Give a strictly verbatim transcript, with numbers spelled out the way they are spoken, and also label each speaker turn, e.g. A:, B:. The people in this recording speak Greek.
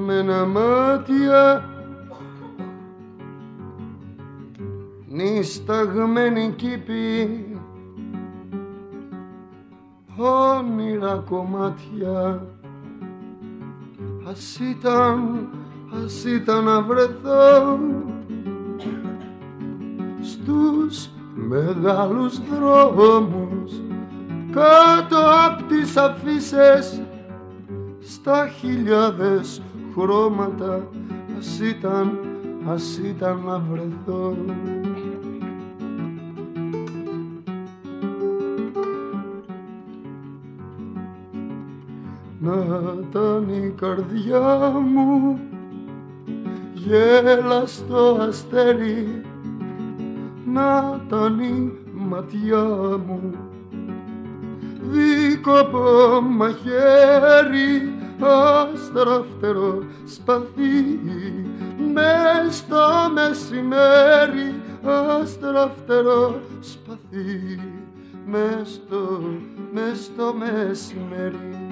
A: κλεισμένα μάτια, νησταγμένη κήπη, όνειρα κομμάτια. Ας ήταν, ας ήταν να βρεθώ στους μεγάλους δρόμους, κάτω απ' τις αφίσες, στα χιλιάδες χρώματα. Ας ήταν, ας ήταν να βρεθώ. Να ήταν η καρδιά μου γέλαστο αστέρι, να ήταν η ματιά μου δίκοπο μαχαίρι, αστραφτερό σπαθί, μες στο μεσημέρι, αστραφτερό σπαθί, μες στο, μες στο μεσημέρι.